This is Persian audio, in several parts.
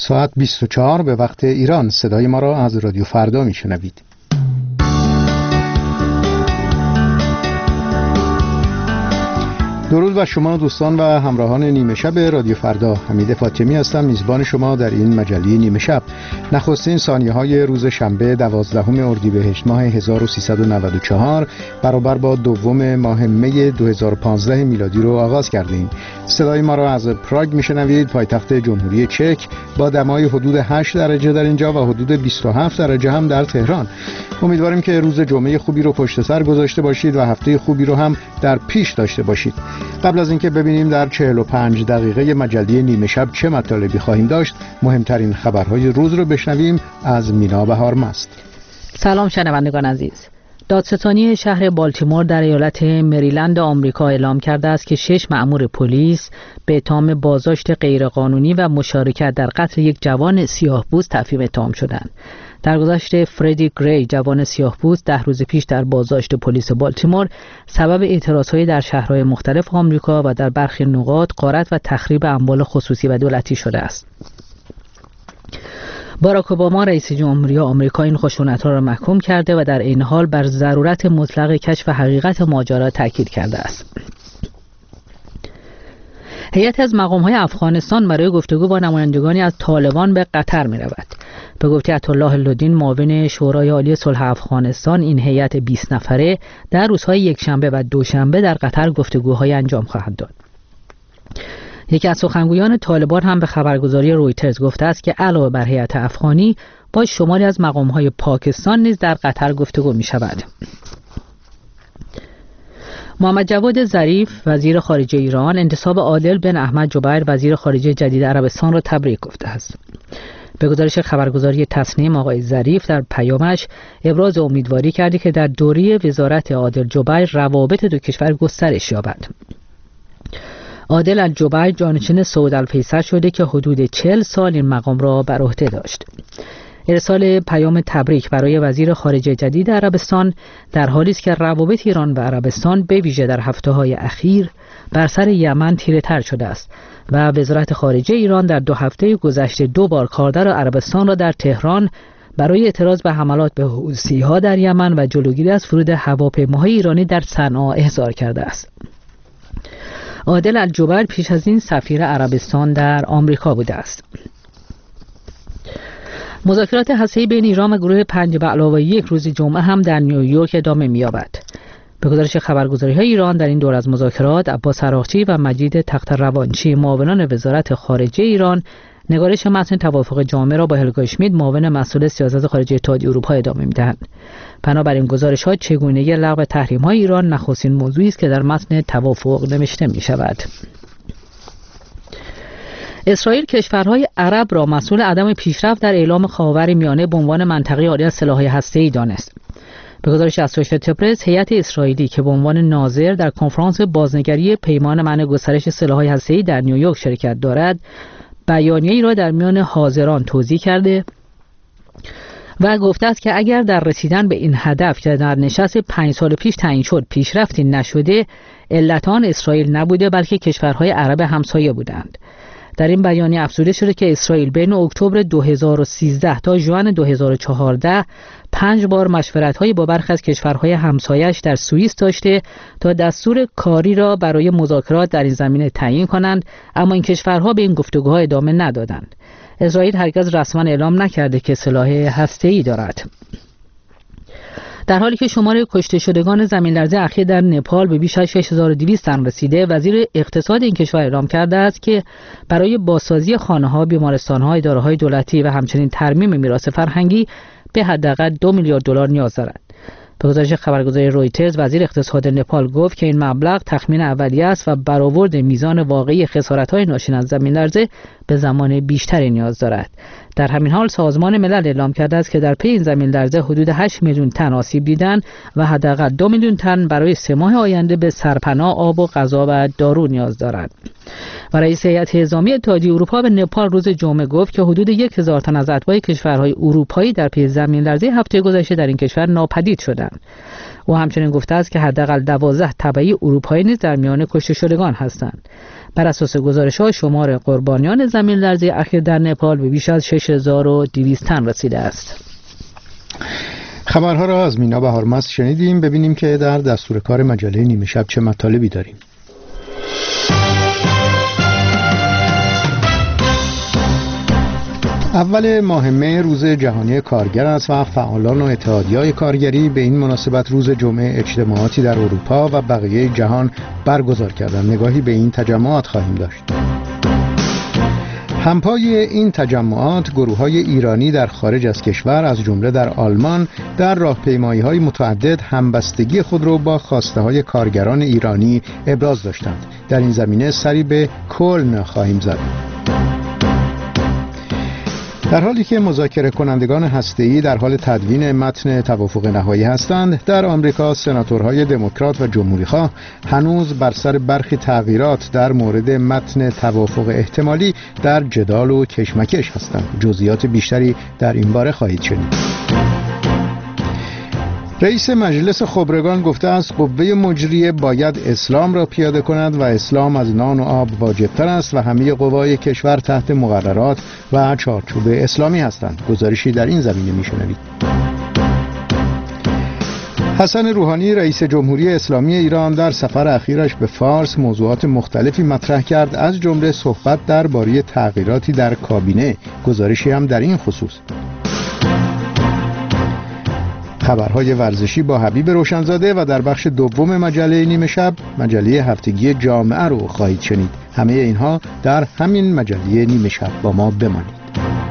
ساعت 24 به وقت ایران. صدای ما را از رادیو فردا میشنوید. درود بر شما دوستان و همراهان نیمه شب رادیو فردا. حمید فاطمی هستم، میزبان شما در این مجله نیمه شب. نخستین ثانیه‌های روز شنبه 12 اردیبهشت ماه 1394 برابر با دوم ماه می 2015 میلادی رو آغاز کردیم. صدای ما را از پراگ میشنوید، پایتخت جمهوری چک، با دمای حدود 8 درجه در اینجا و حدود 27 درجه هم در تهران. امیدواریم که روز جمعه خوبی رو پشت سر گذاشته باشید و هفته خوبی رو هم در پیش داشته باشید. قبل از اینکه ببینیم در 45 دقیقه مجله نیمه شب چه مطالبی خواهیم داشت، مهمترین خبرهای روز رو بشنویم از مینا بهارمست. سلام شنوندگان عزیز. دادستانی شهر بالتیمور در ایالت مریلند آمریکا اعلام کرده است که 6 مأمور پلیس به اتهام بازداشت غیرقانونی و مشارکت در قتل یک جوان سیاه‌پوست تفهیم اتهام شدند. در گذشته فردی گری، جوان سیاه‌پوست 10 روز پیش در بازداشت پلیس بالتیمور سبب اعتراضهای در شهرهای مختلف آمریکا و در برخی نقاط غارت و تخریب اموال خصوصی و دولتی شده است. باراک اوباما رئیس جمهوری آمریکا این خشونت‌ها را محکوم کرده و در این حال بر ضرورت مطلق کشف حقیقت ماجرا تاکید کرده است. هیئتی از مقام‌های افغانستان برای گفتگو با نمایندگانی از طالبان به قطر می‌رود. به گفته آیت‌الله اللودین، معاون شورای عالی صلح افغانستان، این هیئت 20 نفره در روزهای یکشنبه و دوشنبه در قطر گفتگوهای انجام خواهد داد. یکی از سخنگویان طالبان هم به خبرگزاری رویترز گفته است که علاوه بر هیئت افغانی با شماری از مقام‌های پاکستان نیز در قطر گفتگو می‌شود. محمد جواد ظریف وزیر خارجه ایران انتصاب عادل بن احمد جبیر وزیر خارجه جدید عربستان را تبریک گفته است. به گزارش خبرگزاری تسنیم، آقای ظریف در پیامش ابراز امیدواری کرده که در دوره وزارت عادل جبیر روابط دو کشور گسترش یابد. عادل الجبیر جانشین سعود الفیصل شده که حدود 40 سال این مقام را بر عهده داشت. ارسال پیام تبریک برای وزیر خارجه جدید عربستان در حالی است که روابط ایران و عربستان به ویژه در هفته‌های اخیر بر سر یمن تیره‌تر شده است و وزارت خارجه ایران در 2 هفته گذشته 2 بار کارگر عربستان را در تهران برای اعتراض به حملات به حوثی‌ها در یمن و جلوگیری از فرود هواپیماهای ایرانی در صنعا احضار کرده است. عادل الجبیر پیش از این سفیر عربستان در آمریکا بوده است. مذاکرات هسته‌ای بین ایران و گروه 5+1 روز جمعه هم در نیویورک ادامه می‌یابد. به گزارش خبرگزاری‌های ایران در این دور از مذاکرات، عباس عراقچی و مجید تخت‌روانچی معاونان وزارت خارجه ایران نگارش متن توافق جامع را با هلگا اشمیت معاون مسئول سیاست خارجی اتحادیه اروپا ادامه می‌دهند. بنابراین گزارش‌ها چگونگی لغو تحریم‌های ایران نخستین موضوعی است که در متن توافق نوشته می‌شود. اسرائیل کشورهای عرب را مسئول عدم پیشرفت در اعلام خاورمیانه به عنوان منطقه عالی از سلاح‌های هسته‌ای دانست. به گزارش اسوشییتد پرس، هیئت اسرائیلی که به عنوان ناظر در کنفرانس بازنگری پیمان منع گسترش سلاح‌های هسته‌ای در نیویورک شرکت دارد، بیانیه‌ای را در میان حاضران توضیح کرده و گفته است که اگر در رسیدن به این هدف که در نشست 5 سال پیش تعیین شد پیشرفتی نشده، علت آن اسرائیل نبوده بلکه کشورهای عرب همسایه بودند. در این بیانیه افزوده شده که اسرائیل بین اکتبر 2013 تا ژوئن 2014 5 بار مشورت‌های با برخی از کشورهای همسایه‌اش در سوئیس داشته تا دستور کاری را برای مذاکرات در این زمینه تعیین کنند، اما این کشورها به این گفتگوها ادامه ندادند. اسرائیل هرگز رسما اعلام نکرده که سلاح هسته‌ای دارد. در حالی که شمار کشته شدگان زمین‌لرزه اخیر در نپال به بیش از 6200 تن رسیده، وزیر اقتصاد این کشور اعلام کرده است که برای بازسازی خانه‌ها، بیمارستان‌ها، اداره‌های دولتی و همچنین ترمیم میراث فرهنگی به حداقل 2 میلیارد دلار نیاز دارد. به گزارش خبرگزاری رویترز، وزیر اقتصاد نپال گفت که این مبلغ تخمین اولیه است و برآورد میزان واقعی خسارت‌های ناشی از زمین‌لرزه به زمان بیشتری نیاز دارد. در همین حال سازمان ملل اعلام کرده است که در پی این زمین‌لرزه حدود 8 میلیون تن آسیب دیدند و حداقل 2 میلیون تن برای 3 ماه آینده به سرپناه، آب و غذا و دارو نیاز دارند. و رئیس هیئت انتظامی اتحادیه اروپا به نپال روز جمعه گفت که حدود 1000 تن از اتباع کشورهای اروپایی در پی زمین‌لرزه هفته گذشته در این کشور ناپدید شدند. او همچنین گفته است که حداقل 12 تبعی اروپایی نیز در میان کشته شدگان هستند. بر اساس گزارش‌های شمار قربانیان زمین‌لرزه اخیر در نپال به بیش از 6200 تن رسیده است. خبرها را از مینا بهارمست شنیدیم. ببینیم که در دستور کار مجله نیمه شب چه مطالبی داریم. اول ماه مه روز جهانی کارگر است و فعالان و اتحادیه‌های کارگری به این مناسبت روز جمعه اجتماعاتی در اروپا و بقیه جهان برگزار کردند. نگاهی به این تجمعات خواهیم داشت. همپای این تجمعات گروه‌های ایرانی در خارج از کشور از جمله در آلمان در راهپیمایی‌های متعدد همبستگی خود را با خواسته‌های کارگران ایرانی ابراز داشتند. در این زمینه سری به کلن خواهیم زد. در حالی که مذاکره کنندگان هسته‌ای در حال تدوین متن توافق نهایی هستند، در آمریکا سناتورهای دموکرات و جمهوری‌خواه هنوز بر سر برخی تغییرات در مورد متن توافق احتمالی در جدال و کشمکش هستند. جزئیات بیشتری در این باره خواهید شنید. رئیس مجلس خبرگان گفته است قوه مجریه باید اسلام را پیاده کند و اسلام از نان و آب واجب‌تر است و همه قوای کشور تحت مقررات و چارچوب اسلامی هستند. گزارشی در این زمینه می‌شنوید. حسن روحانی رئیس جمهوری اسلامی ایران در سفر اخیرش به فارس موضوعات مختلفی مطرح کرد، از جمله صحبت درباره تغییراتی در کابینه. گزارشی هم در این خصوص. خبرهای ورزشی با حبیب روشنزاده و در بخش دوم مجله نیمه شب مجله هفتگی جامعه رو خواهید شنید. همه اینها در همین مجله نیمه شب. با ما بمانید.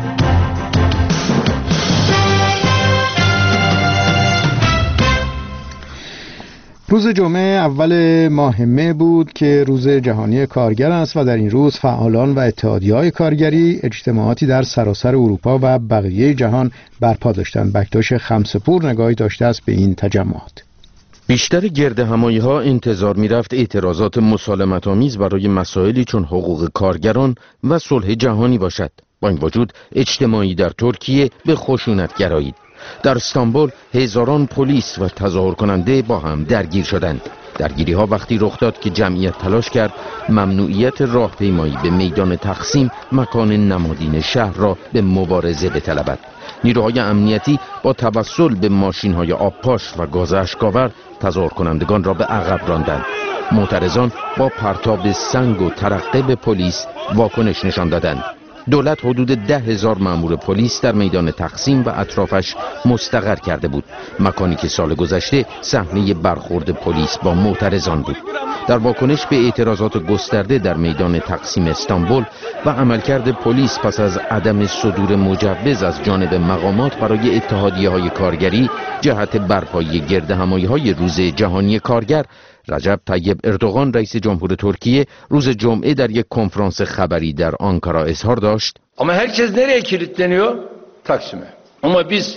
روز جمعه اول ماه مه بود که روز جهانی کارگر است و در این روز فعالان و اتحادیه‌های کارگری اجتماعاتی در سراسر اروپا و بقیه جهان برپا داشتند. بکتاش خمسه‌پور نگاهی داشته است به این تجمعات. بیشتر گردهمایی‌ها انتظار می‌رفت اعتراضات مسالمت‌آمیز برای مسائلی چون حقوق کارگران و صلح جهانی باشد. با این وجود اجتماعی در ترکیه به خشونت گرایید. در استانبول هزاران پلیس و تظاهر کننده با هم درگیر شدند. درگیری ها وقتی رخ داد که جمعیت تلاش کرد ممنوعیت راهپیمایی به میدان تقسیم، مکان نمادین شهر را به مبارزه بطلبد. نیروهای امنیتی با توسل به ماشین‌های آبپاش و گاز اشک‌آور تظاهر کنندگان را به عقب راندند. معترضان با پرتاب سنگ و ترقه به پلیس واکنش نشان دادند. دولت حدود 10,000 مأمور پلیس در میدان تقسیم و اطرافش مستقر کرده بود، مکانی که سال گذشته صحنه برخورد پلیس با معترضان بود. در واکنش به اعتراضات گسترده در میدان تقسیم استانبول و عملکرد پلیس پس از عدم صدور مجوز از جانب مقامات برای اتحادیه‌های کارگری جهت برپایی گردهمایی‌های روز جهانی کارگر، رجب طیب اردوغان رئیس جمهور ترکیه روز جمعه در یک کنفرانس خبری در آنکارا اظهار داشت: اما herkes nereye kilitleniyor? Taksim'e. اما biz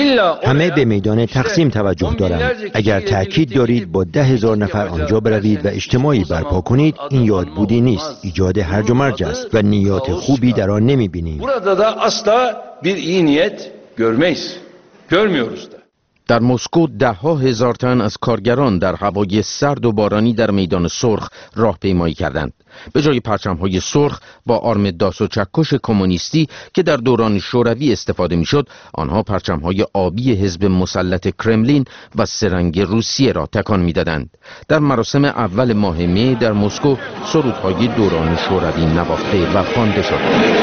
همه به میدان تقسیم توجه دارند. اگر تأکید دارید با 10,000 نفر آنجا بروید و اجتماعی برپا کنید، این یادبودی نیست، ایجاد هرج و مرج است و نیات خوبی در آن نمی‌بینیم. burada da asla bir iyi niyet görmüyoruz da. در مسکو 10,000 تن از کارگران در هوای سرد و بارانی در میدان سرخ راهپیمایی کردند. به جای پرچم‌های سرخ با آرم داس و چکش کمونیستی که در دوران شوروی استفاده می‌شد، آنها پرچم‌های آبی حزب مسلط کرملین و سه‌رنگ روسیه را تکان می‌دادند. در مراسم اول ماه مه در مسکو سرودهای دوران شوروی نواخته و خوانده شد.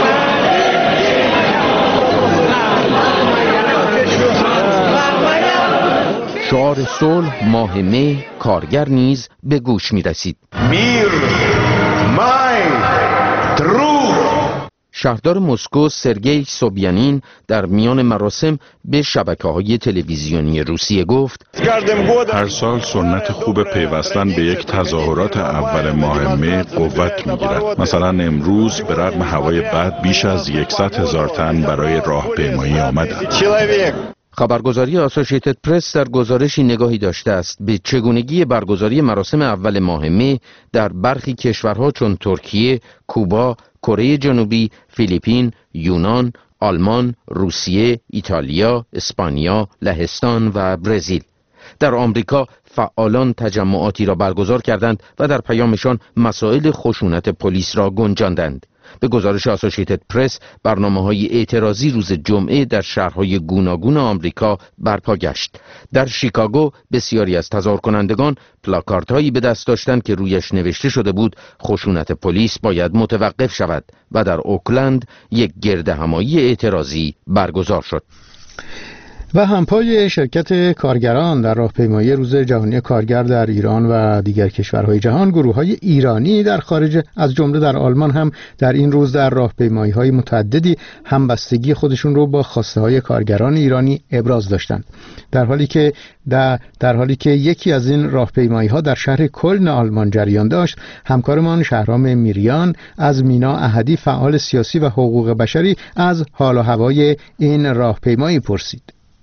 شعار صلح، ماه مه، کارگر نیز به گوش می رسید. میر مای ترو. شهردار مسکو سرگئی سوبیانین در میان مراسم به شبکه‌های تلویزیونی روسیه گفت: هر سال سنت خوب پیوستن به یک تظاهرات اول ماه مه قوت می‌گیرد. مثلا امروز به رغم هوای بد بیش از 100,000 تن برای راهپیمایی آمدند. خبرگزاری آسوشیتد پرس در گزارشی نگاهی داشته است به چگونگی برگزاری مراسم اول ماه مه در برخی کشورها چون ترکیه، کوبا، کره جنوبی، فیلیپین، یونان، آلمان، روسیه، ایتالیا، اسپانیا، لهستان و برزیل. در آمریکا فعالان تجمعاتی را برگزار کردند و در پیامشان مسائل خشونت پلیس را گنجاندند. به گزارش آسوشیتد پرس، برنامه‌های اعتراضی روز جمعه در شهرهای گوناگون آمریکا برپا گشت. در شیکاگو بسیاری از تظاهرکنندگان پلاکاردهایی به دست داشتند که رویش نوشته شده بود خشونت پلیس باید متوقف شود و در اوکلند یک گردهمایی اعتراضی برگزار شد. و همپای شرکت کارگران در راهپیمایی روز جهانی کارگر در ایران و دیگر کشورهای جهان، گروه‌های ایرانی در خارج از جمله در آلمان هم در این روز در راهپیمایی‌های متعددی همبستگی خودشون رو با خواسته‌های کارگران ایرانی ابراز داشتند. در حالی که یکی از این راهپیمایی‌ها در شهر کلن آلمان جریان داشت، همکارمان شهرام میریان از مینا احدی، فعال سیاسی و حقوق بشری، از حال و هوای این راهپیمایی پرسید.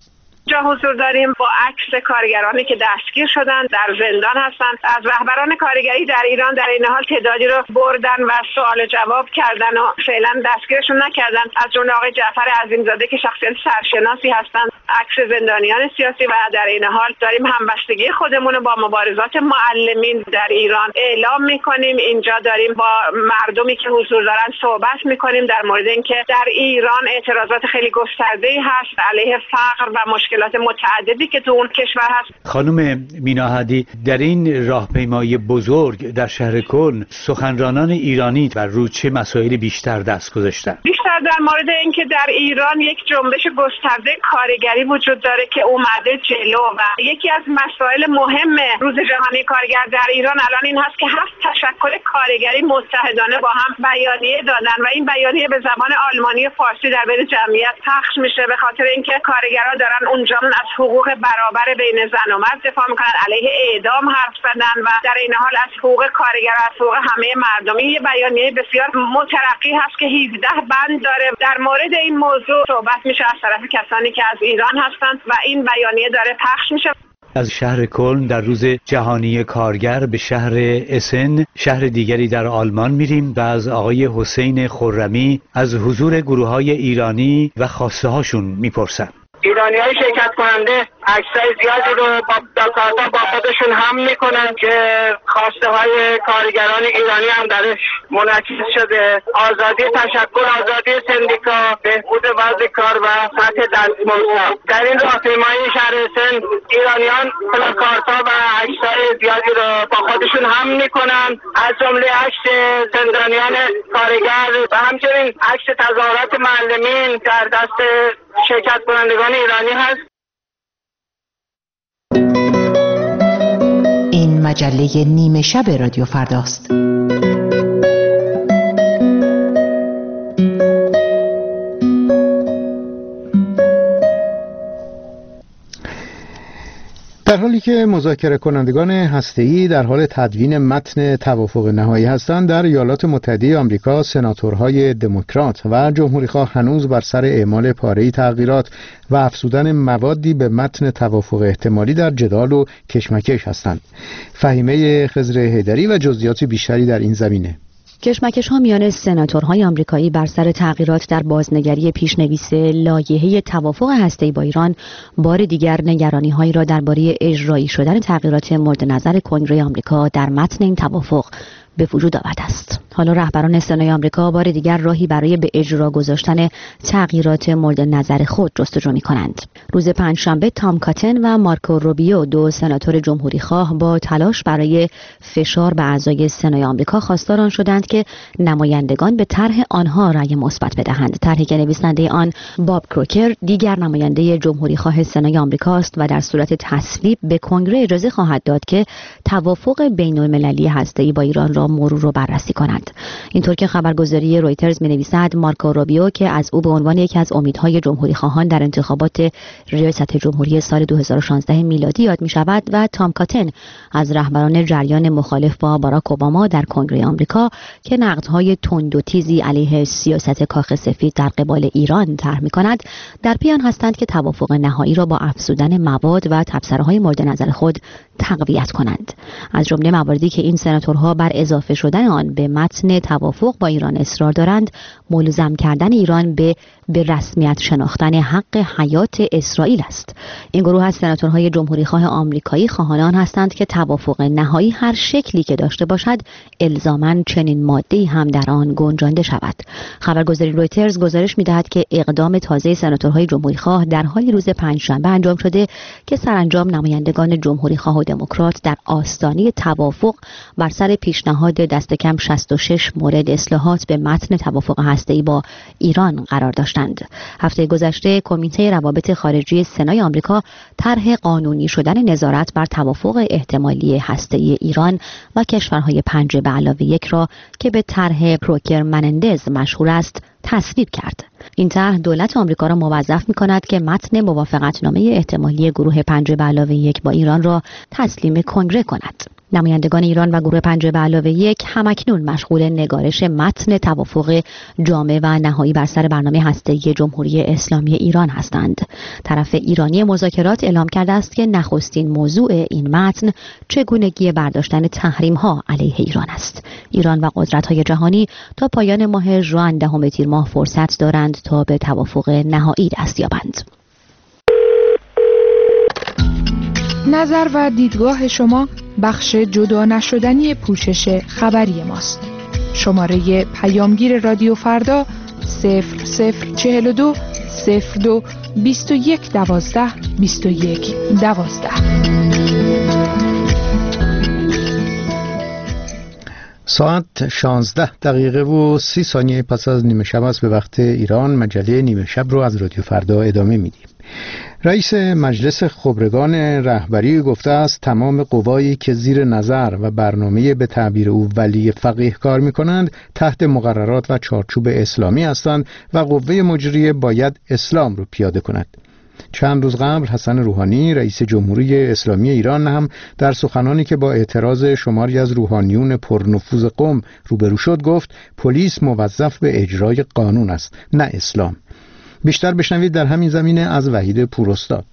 جا حضور داریم با عکس کارگرانی که دستگیر شدن، در زندان هستند. از رهبران کارگری در ایران در این حال تعدادی رو بردن و سوال جواب کردن و فعلا دستگیرشون نکردن، از جمله آقای جعفر عظیمزاده که شخصیت سرشناسی هستند. عکس زندانیان سیاسی. و در این حال داریم همبستگی خودمون رو با مبارزات معلمین در ایران اعلام میکنیم. اینجا داریم با مردمی که حضور دارن صحبت میکنیم در مورد اینکه در ایران اعتراضات خیلی گسترده‌ای هست علیه فقر و مشکلات متعددی که تو اون کشور هست. خانم مینا احدی، در این راهپیمایی بزرگ در شهر کلن سخنرانان ایرانی بر روی چه مسائلی بیشتر دست گذاشتن؟ بیشتر در مورد اینکه در ایران یک جنبش گسترده کارگری وجود داره که اومده جلو و یکی از مسائل مهم روز جهانی کارگر در ایران الان این هست که 7 تشکل کارگری متحدانه با هم بیانیه دادن و این بیانیه به زبان آلمانی و فارسی در بین جمعیت پخش میشه، به خاطر اینکه کارگرها دارن اونجا از حقوق برابر بین زن و مرد دفاع میکنن، علیه اعدام حرف زدن و در این حال از حقوق کارگر، از حقوق همه مردمی. یه بیانیه بسیار مترقی هست که 17 بند داره. در مورد این موضوع صحبت میشه از طرف کسانی که از ایران هستند و این بیانیه داره پخش میشه. از شهر کلن در روز جهانی کارگر به شهر اسن، شهر دیگری در آلمان میریم و از آقای حسین خرمی از حضور گروه‌های ایرانی و خواسته هاشون میپرسن. ایرانی‌های شرکت کننده عکسای زیادی رو با پلاکارتا با خودشون هم میکنن که خواسته های کارگران ایرانی هم درش منعکس شده. آزادی تشکل، آزادی سندیکا، بهبود وضع کار و سطح دستمزدها. در این راهپیمایی شهر سن ایرانیان پلاکارتا و عکسای زیادی رو با خودشون هم میکنن، از جمله عکس زندانیان کارگر و همچنین عکس تظاهرات معلمین در دست شرکت کنندگان ایرانی هست. این مجله نیمه شب رادیو فرداست. در حالی که مذاکره کنندگان هسته‌ای در حال تدوین متن توافق نهایی هستند، در ایالات متحده آمریکا سناتورهای دموکرات و جمهوری‌خواه هنوز بر سر اعمال پاره‌ای تغییرات و افزودن موادی به متن توافق احتمالی در جدال و کشمکش هستند. فهیمه خضر حیدری و جزئیات بیشتری در این زمینه. کشمکش‌ها میان سناتورهای آمریکایی بر سر تغییرات در بازنگری پیشنویس لایحه توافق هسته‌ای با ایران بار دیگر نگرانی‌هایی را درباره اجرایی شدن تغییرات مورد نظر کنگره آمریکا در متن این توافق به وجود آورده است. حالا رهبران سنای آمریکا بار دیگر راهی برای به اجرا گذاشتن تغییرات مورد نظر خود جستجو می‌کنند. روز پنجشنبه تام کاتن و مارکو روبیو، دو سناتور جمهوری خواه، با تلاش برای فشار به اعضای سنای آمریکا خواستار آن شدند که نمایندگان به طرح آنها رأی مثبت بدهند. طرحی که نویسنده آن باب کروکر، دیگر نماینده جمهوری خواه سنای آمریکا است و در صورت تصویب به کنگره اجازه خواهد داد که توافق بین‌المللی هسته‌ای با ایران را مرور و بررسی کند. اینطور که خبرگزاری رویترز می‌نویسد مارکو روبیو که از او به عنوان یکی از امیدهای جمهوری خواهان در انتخابات ریاست جمهوری سال 2016 میلادی یاد می‌شود و تام کاتن از رهبران جریان مخالف با باراک اوباما در کنگره آمریکا که نقدهای تند و تیزی علیه سیاست کاخ سفید در قبال ایران طرح می‌کند، در پی آن هستند که توافق نهایی را با افزودن مواد و تبصره‌های مورد نظر خود تقویت کنند. از جمله مواردی که این سناتورها بر اضافه شدن آن به متن توافق با ایران اصرار دارند، ملزم کردن ایران به رسمیت شناختن حق حیات اسرائیل است. این گروه از سناتورهای جمهوریخواه آمریکایی خواهان هستند که توافق نهایی هر شکلی که داشته باشد الزاماً چنین ماده‌ای هم در آن گنجانده شود. خبرگزاری رویترز گزارش می‌دهد که اقدام تازه سناتورهای جمهوریخواه در حالی روز پنجشنبه انجام شده که سرانجام نمایندگان جمهوریخواه و دموکرات در آستانه توافق بر سر پیشنهاد دست کم 66 مورد اصلاحات به متن توافق هسته‌ای با ایران قرار داشتند. هفته گذشته کمیته روابط خارجی سنای آمریکا طرح قانونی شدن نظارت بر توافق احتمالی هسته‌ای ایران و کشورهای 5+1 را که به طرح پروکر منندز مشهور است تصویب کرد. این طرح دولت آمریکا را موظف می‌کند که متن موافقتنامه احتمالی گروه 5+1 با ایران را تسلیم کنگره کند. نمایندگان ایران و گروه 5+1 همکنون مشغول نگارش متن توافق جامع و نهایی بر سر برنامه هسته‌ای جمهوری اسلامی ایران هستند. طرف ایرانی مذاکرات اعلام کرده است که نخستین موضوع این متن چگونگی برداشتن تحریم‌ها علیه ایران است. ایران و قدرت‌های جهانی تا پایان ماه ژوئن 10 تیر ماه فرصت دارند تا به توافق نهایی دست یابند. نظر و دیدگاه شما بخش جدا نشدنی پوشش خبری ماست. شماره پیامگیر رادیو فردا 0042 02 21 12 21 12. ساعت 16:30 پس از نیمه شب است. به وقت ایران مجله نیمه شب رو از رادیو فردا ادامه میدیم. رئیس مجلس خبرگان رهبری گفته است تمام قوایی که زیر نظر و برنامه به تعبیر او ولی فقیه کار می‌کنند تحت مقررات و چارچوب اسلامی هستند و قوه مجریه باید اسلام رو پیاده کند. چند روز قبل حسن روحانی رئیس جمهوری اسلامی ایران هم در سخنانی که با اعتراض شماری از روحانیون پرنفوذ قم روبرو شد گفت پلیس موظف به اجرای قانون است نه اسلام. بیشتر بشنوید در همین زمینه از وحید پوراستاد.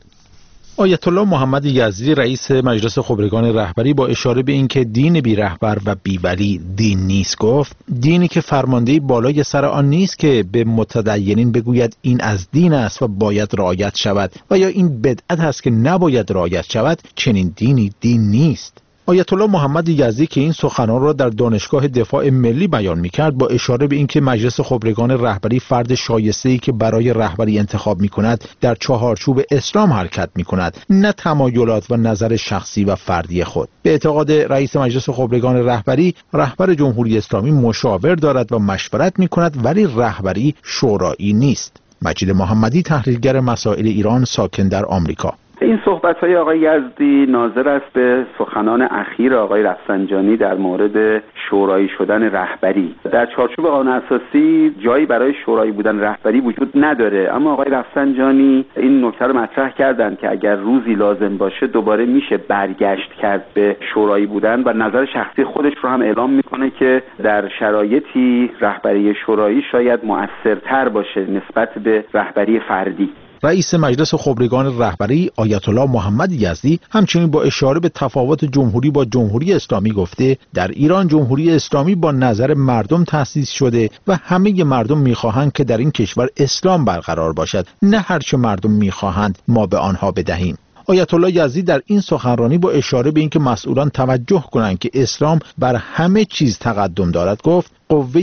آیت الله محمد یزدی رئیس مجلس خبرگان رهبری با اشاره به اینکه دین بی رهبر و بی ولی دین نیست گفت دینی که فرماندهی بالای سر آن نیست که به متدینین بگوید این از دین است و باید رعایت شود و یا این بدعت است که نباید رعایت شود، چنین دینی دین نیست. آیت الله محمد یزدی که این سخنان را در دانشگاه دفاع ملی بیان می‌کرد با اشاره به اینکه مجلس خبرگان رهبری فرد شایسته‌ای که برای رهبری انتخاب می‌کند در چهارچوب اسلام حرکت می‌کند نه تمایلات و نظر شخصی و فردی خود. به اعتقاد رئیس مجلس خبرگان رهبری رهبر جمهوری اسلامی مشاور دارد و مشورت می‌کند ولی رهبری شورایی نیست. مجید محمدی تحلیلگر مسائل ایران ساکن در آمریکا. این صحبت‌های آقای یزدی ناظر است به سخنان اخیر آقای رفسنجانی در مورد شورایی شدن رهبری. در چارچوب قانون اساسی جایی برای شورایی بودن رهبری وجود نداره، اما آقای رفسنجانی این نکته رو مطرح کردند که اگر روزی لازم باشه دوباره میشه برگشت کرد به شورایی بودن و نظر شخصی خودش رو هم اعلام میکنه که در شرایطی رهبری شورایی شاید مؤثرتر باشه نسبت به رهبری فردی. رئیس مجلس خبرگان رهبری آیت الله محمد یزدی همچنین با اشاره به تفاوت جمهوری با جمهوری اسلامی گفته در ایران جمهوری اسلامی با نظر مردم تأسیس شده و همه مردم می‌خواهند که در این کشور اسلام برقرار باشد، نه هرچه مردم می‌خواهند ما به آنها بدهیم. آیت الله یزدی در این سخنرانی با اشاره به اینکه مسئولان توجه کنند که اسلام بر همه چیز تقدم دارد گفت قوه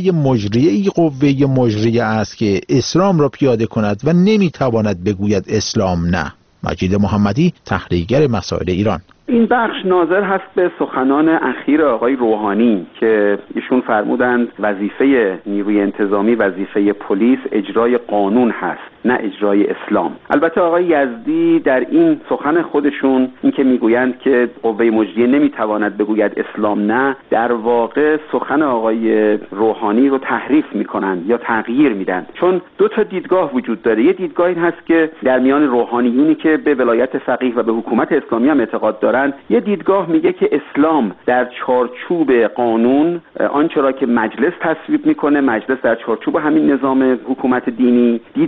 مجریه است که اسلام را پیاده کند و نمیتواند بگوید اسلام نه. مجید محمدی تحلیلگر مسائل ایران. این بخش ناظر هست به سخنان اخیر آقای روحانی که ایشون فرمودند وظیفه نیروی انتظامی، وظیفه پلیس اجرای قانون هست نه اجرای اسلام. البته آقای یزدی در این سخن خودشون این که میگویند که قوه مجریه نمیتواند بگوید اسلام نه، در واقع سخن آقای روحانی رو تحریف میکنند یا تغییر میدن، چون دو تا دیدگاه وجود داره. یه دیدگاه این هست که در میان روحانیونی که به ولایت فقیه و به حکومت اسلامی هم اعتقاد دارند، یه دیدگاه میگه که اسلام در چارچوب قانون آنچه را که مجلس تصویب میکنه، مجلس در چارچوب همین نظام حکومت دینی. دیدگاه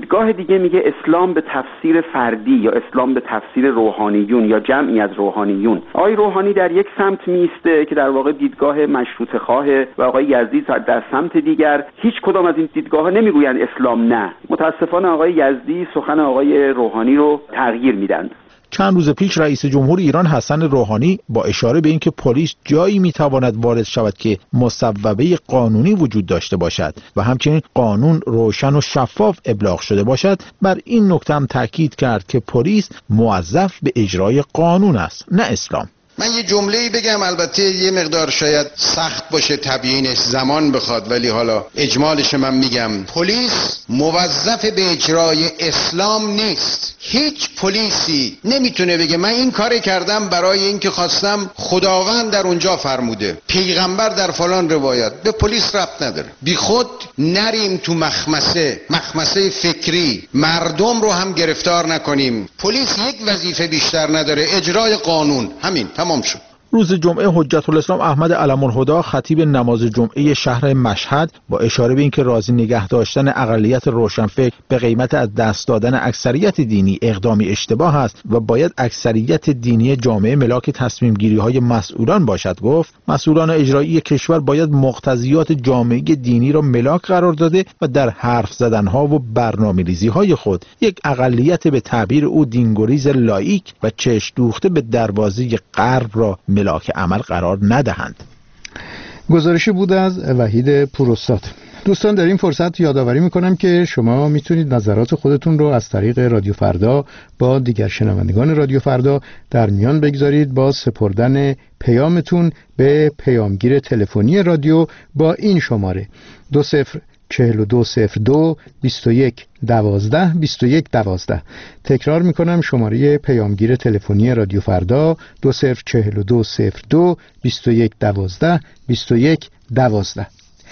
دیگه میگه اسلام به تفسیر فردی یا اسلام به تفسیر روحانیون یا جمعی از روحانیون. آقای روحانی در یک سمت میسته که در واقع دیدگاه مشروطه خواه و آقای یزدی در سمت دیگر. هیچ کدام از این دیدگاه‌ها نمیگویند اسلام نه. متاسفانه آقای یزدی سخن آقای روحانی رو تغییر میدن. چند روز پیش رئیس جمهور ایران حسن روحانی با اشاره به اینکه پلیس جایی میتواند وارد شود که مصوبه قانونی وجود داشته باشد و همچنین قانون روشن و شفاف ابلاغ شده باشد، بر این نکته هم تاکید کرد که پلیس موظف به اجرای قانون است، نه اسلام. من یه جمله‌ای بگم، البته یه مقدار شاید سخت باشه تبیینش، زمان بخواد، ولی حالا اجمالش من میگم. پلیس موظف به اجرای اسلام نیست. هیچ پلیسی نمیتونه بگه من این کاری کردم برای اینکه خواستم خداوند در اونجا فرموده، پیغمبر در فلان روایت. به پلیس ربط نداره. بی خود نریم تو مخمسه فکری، مردم رو هم گرفتار نکنیم. پلیس یک وظیفه بیشتر نداره، اجرای قانون. همین، تمام شد. روز جمعه حجت الاسلام احمد علم الهدی خطیب نماز جمعه شهر مشهد با اشاره به اینکه راضی نگه داشتن اقلیت روشنفکر به قیمت از دست دادن اکثریت دینی اقدامی اشتباه است و باید اکثریت دینی جامعه ملاک تصمیم گیری های مسئولان باشد، گفت مسئولان اجرایی کشور باید مقتضیات جامعه دینی را ملاک قرار داده و در حرف زدن ها و برنامه‌ریزی های خود یک اقلیت به تعبیر او دینگریز لاییک و چشم دوخته به دروازه غرب را ملاک عمل قرار ندهند. گزارشی بود از وحید پوراستاد. دوستان، در این فرصت یادآوری میکنم که شما میتونید نظرات خودتون رو از طریق رادیو فردا با دیگر شنوندگان رادیو فردا در میان بگذارید با سپردن پیامتون به پیامگیر تلفنی رادیو با این شماره 4202 21 12 21 12. تکرار میکنم، شماره پیامگیر تلفنی رادیو فردا 4202 21 12 21 12.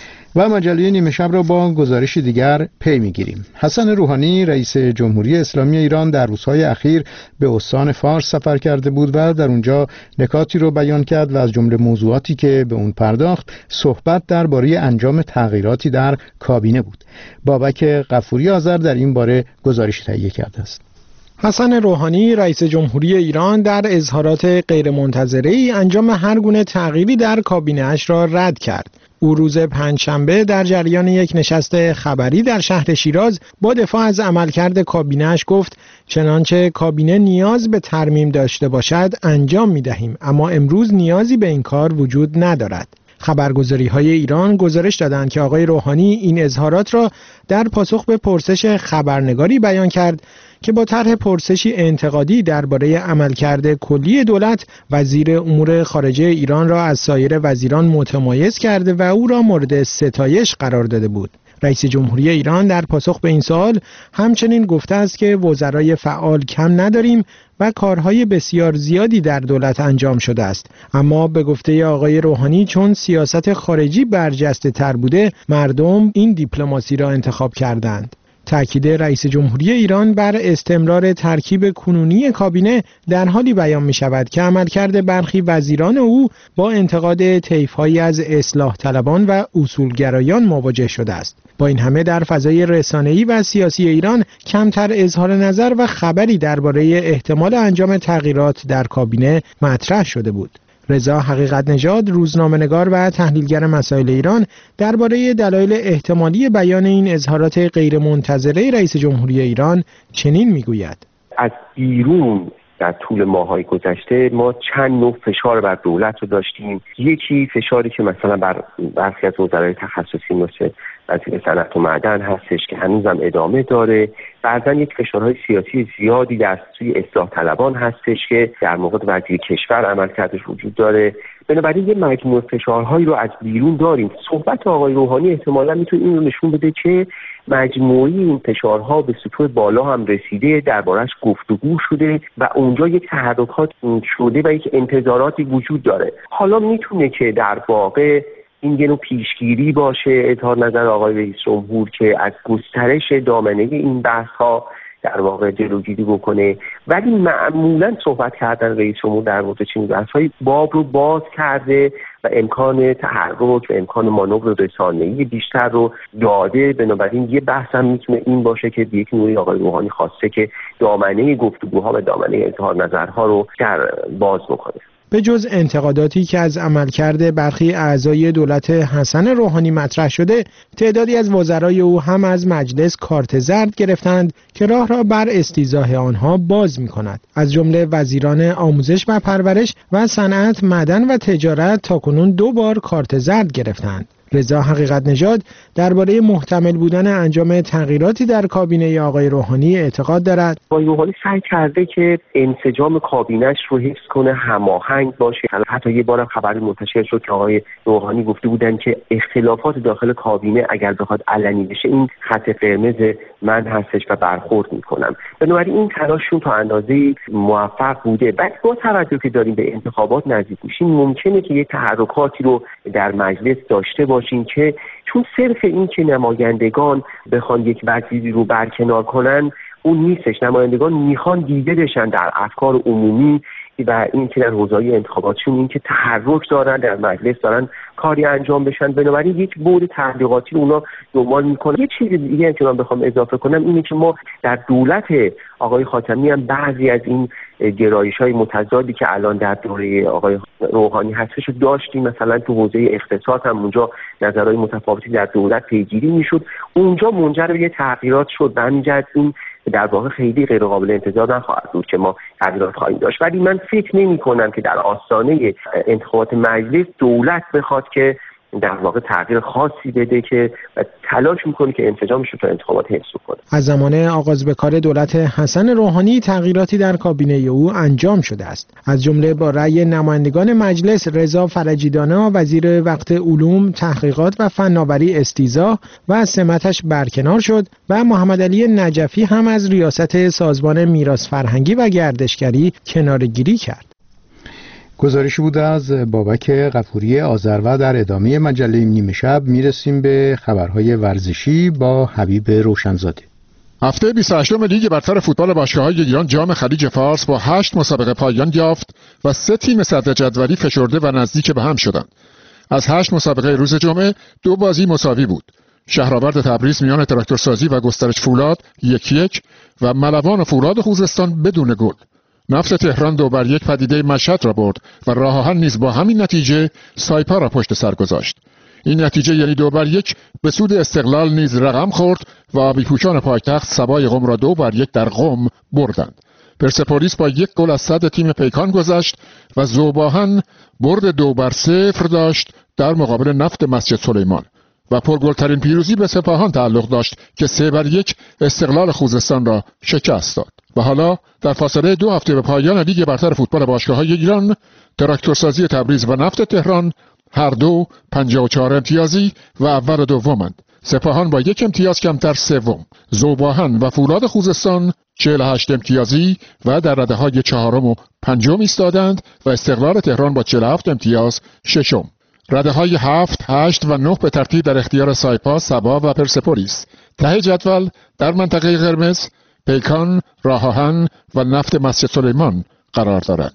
و مجله نیمه شب را با گزارش دیگر پی میگیریم. حسن روحانی رئیس جمهوری اسلامی ایران در روزهای اخیر به استان فارس سفر کرده بود و در اونجا نکاتی رو بیان کرد و از جمله موضوعاتی که به اون پرداخت صحبت درباره انجام تغییراتی در کابینه بود. بابک غفوری آذر در این باره گزارش تهیه کرده است. حسن روحانی رئیس جمهوری ایران در اظهارات غیرمنتظره‌ای انجام هر گونه تغییری در کابینه‌اش را رد کرد. او روز پنجشنبه در جریان یک نشست خبری در شهر شیراز با دفاع از عملکرد کابینه‌اش گفت چنانچه کابینه نیاز به ترمیم داشته باشد انجام می‌دهیم، اما امروز نیازی به این کار وجود ندارد. خبرگزاری‌های ایران گزارش دادند که آقای روحانی این اظهارات را در پاسخ به پرسش خبرنگاری بیان کرد که با طرح پرسشی انتقادی درباره عملکرد کلی دولت وزیر امور خارجه ایران را از سایر وزیران متمایز کرده و او را مورد ستایش قرار داده بود. رئیس جمهوری ایران در پاسخ به این سوال همچنین گفته است که وزرای فعال کم نداریم و کارهای بسیار زیادی در دولت انجام شده است، اما به گفته آقای روحانی چون سیاست خارجی برجسته تر بوده مردم این دیپلماسی را انتخاب کردند. تأکید رئیس جمهوری ایران بر استمرار ترکیب کنونی کابینه در حالی بیان می شود که عملکرد برخی وزیران او با انتقاد طیف‌هایی از اصلاح طلبان و اصولگرایان مواجه شده است. با این همه در فضای رسانه‌ای و سیاسی ایران کمتر اظهار نظر و خبری درباره احتمال انجام تغییرات در کابینه مطرح شده بود. رضا حقیقت نژاد روزنامه‌نگار و تحلیلگر مسائل ایران درباره دلایل احتمالی بیان این اظهارات غیرمنتظره رئیس جمهوری ایران چنین میگوید: از بیرون در طول ماه‌های گذشته ما چند نوع فشار بر دولت رو داشتیم. یکی فشاری که مثلا بر برخی از وزرای تخصصی مثل وزیر صنعت و معدن هستش که هنوزم ادامه داره. بعضا یک فشارهای سیاسی زیادی در سوی اصلاح طلبان هستش که در موقع وزیر کشور عملکردش وجود داره. بنابراین یه مجموعه فشارهایی رو از بیرون داریم. صحبت آقای روحانی احتمالاً میتونه این رو نشون بده که مجموعی این فشارها به سطوح بالا هم رسیده، دربارش گفتگو شده و اونجا یک تحرکات شده و یک انتظاراتی وجود داره. حالا میتونه که در واقع این یه نوع پیشگیری باشه، اظهار نظر آقای رئیس جمهور که از گسترش دامنه این بحث‌ها در واقع جلوگیری بکنه، ولی معمولا صحبت کردن رئیس جمهور در مورد چنین بحث‌های باب رو باز کرده و امکان تحرک و امکان مانور رسانه‌ای بیشتر رو داده. بنابراین یه بحث هم میتونه این باشه که یک نوعی آقای روحانی خواسته که دامنه گفتگوها و دامنه اظهار نظرها رو باز بکنه. به جز انتقاداتی که از عملکرد برخی اعضای دولت حسن روحانی مطرح شده، تعدادی از وزرای او هم از مجلس کارت زرد گرفتند که راه را بر استیضاح آنها باز می‌کند. از جمله وزیران آموزش و پرورش و صنعت، معدن و تجارت تاکنون 2 بار کارت زرد گرفتند. رضا حقیقت نژاد درباره محتمل بودن انجام تغییراتی در کابینه آقای روحانی اعتقاد دارد. آقای روحانی سعی کرده که انسجام کابینه‌اش رو حفظ کنه، هماهنگ باشه. حتی یه بارم خبری منتشر شد که آقای روحانی گفته بودن که اختلافات داخل کابینه اگر بخواد علنی بشه این خط قرمز من هستش و برخورد میکنم. بنابراین این تلاششون تا اندازه‌ای موفق بوده. بعد با توجه که داریم به انتخابات نزدیک میشیم، ممکنه که یه تحرکاتی رو در مجلس داشته باشیم که چون صرف این که نمایندگان بخوان یک وزیری رو برکنار کنن اون نیستش. نمایندگان میخوان دیده بشن در افکار عمومی و این که در حوزه‌های انتخاباتشون این که تحرک دارن در مجلس، دارن کاری انجام بشن. بنابراین یک بعد تبلیغاتی رو اونا دنبال میکنن. یه چیز دیگه که من بخوام اضافه کنم اینه که ما در دولت آقای خاتمی هم بعضی از این گرایش‌های متضادی که الان در دوره آقای روحانی هستش داشتیم. مثلا تو حوزه اقتصاد هم اونجا نظرهای متفاوتی در دولت پیگیری میشد، اونجا منجر به تغییرات شد. به همین جهت این در واقع خیلی غیر قابل انتظار نخواهد بود که ما تغییرات خواهیم داشت. ولی من فکر نمی کنم که در آستانه انتخابات مجلس دولت بخواد که در واقع تغییر خاصی بده که تلاش میکنه که انسجامش رو تا انتخابات حفظ کنه. از زمان آغاز به کار دولت حسن روحانی تغییراتی در کابینه او انجام شده است. از جمله با رأی نمایندگان مجلس رضا فرجیدانا وزیر وقت علوم، تحقیقات و فناوری استیضاح و از سمتش برکنار شد و محمد علی نجفی هم از ریاست سازمان میراث فرهنگی و گردشگری کناره‌گیری کرد. گزارشی بوده از بابک غفوری آذروا. در ادامه مجله نیمه شب میرسیم به خبرهای ورزشی با حبیب روشنزاده. هفته 28 لیگ برتر فوتبال باشگاه‌های ایران جام خلیج فارس با 8 مسابقه پایان یافت و 3 تیم صدر جدولی فشرده و نزدیک به هم شدند. از 8 مسابقه روز جمعه 2 بازی مساوی بود. شهرآورد تبریز میان تراکتورسازی و گسترش فولاد 1-1 و ملوان فولاد خوزستان بدون گل. نفت تهران 2-1 پدیده مشهد را برد و راه آهن نیز با همین نتیجه سایپا را پشت سر گذاشت. این نتیجه یعنی 2-1 به سود استقلال نیز رقم خورد و آبیپوشان پایتخت سبای قم را 2-1 در قم بردند. پرسپولیس با 1 گل از صد تیم پیکان گذشت و ذوب‌آهن برد 2-0 داشت در مقابل نفت مسجد سلیمان و پرگلترین پیروزی به سپاهان تعلق داشت که 3-1 استقلال خوزستان را شکست داد. و حالا در فاصله 2 هفته به پایان لیگ برتر فوتبال باشگاه‌های ایران، تراکتورسازی تبریز و نفت تهران هر دو 54 امتیازی و اول و دومند. سپاهان با 1 امتیاز کمتر سوم. ذوب‌آهن و فولاد خوزستان 48 امتیازی و در رده‌های 4 و 5 ایستادند و استقلال تهران با 47 امتیاز ششم. رده‌های 7، 8 و 9 به ترتیب در اختیار سایپا، سبا و پرسپولیس. ته جدول در منطقه قرمز پیکان، راه آهن و نفت مسجد سلیمان قرار دارد.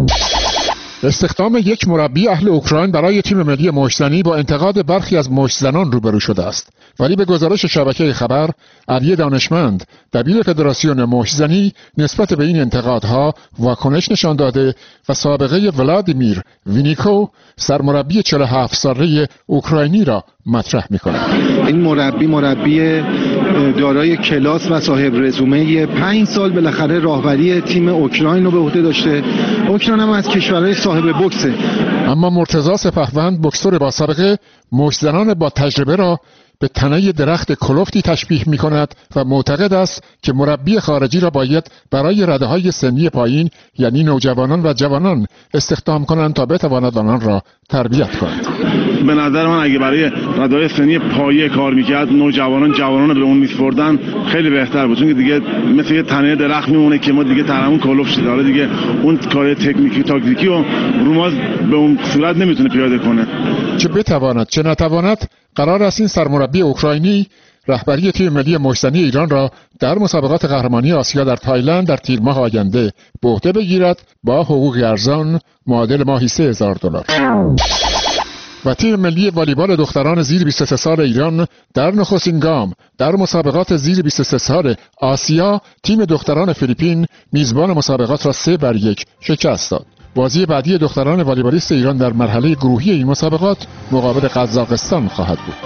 استخدام یک مربی اهل اوکراین برای تیم ملی مشت‌زنی با انتقاد برخی از مشت‌زنان روبرو شده است. ولی به گزارش شبکه خبر، علی دانشمند دبیر فدراسیون مشت‌زنی نسبت به این انتقادها واکنش نشان داده و سابقه ولادیمیر وینیکو سرمربی 47 ساله اوکراینی را مطرح می‌کند. این مربی دارای کلاس و صاحب رزومه 5 سال بالاخره راهبری تیم اوکراین رو به عهده داشته. اوکراین هم از کشورهای صاحب بوکسه. اما مرتضی سپهوند بوکسور با سابقه مشت‌زنان با تجربه را به تنه درخت کلفتی تشبیه می کند و معتقد است که مربی خارجی را باید برای رده‌های سنی پایین یعنی نوجوانان و جوانان استخدام کنند تا بتواند آنان را تربیت کند. به نظر من اگه برای رده‌های سنی پایه کار میکرد، جوانان به اون میسپردن خیلی بهتر بود، چون دیگه مثل یه تنه درخت میمونه که ما دیگه ترمون کلوف شده، حالا دیگه اون کار تکنیکی تاکتیکی و روماز به اون صورت نمیتونه پیاده کنه. چه بتواند چه نتواند، قرار است این سرمربی اوکراینی رهبری تیم ملی مشت‌زنی ایران را در مسابقات قهرمانی آسیا در تایلند در تیر ماه آینده به عهده بگیرد با حقوق ارزان معادل ماهی $3000. و تیم ملی والیبال دختران زیر 23 سال ایران در نخستین گام در مسابقات زیر 23 سال آسیا تیم دختران فیلیپین میزبان مسابقات را 3-1 شکست داد. بازی بعدی دختران والیبالیست ایران در مرحله گروهی این مسابقات مقابل قزاقستان خواهد بود.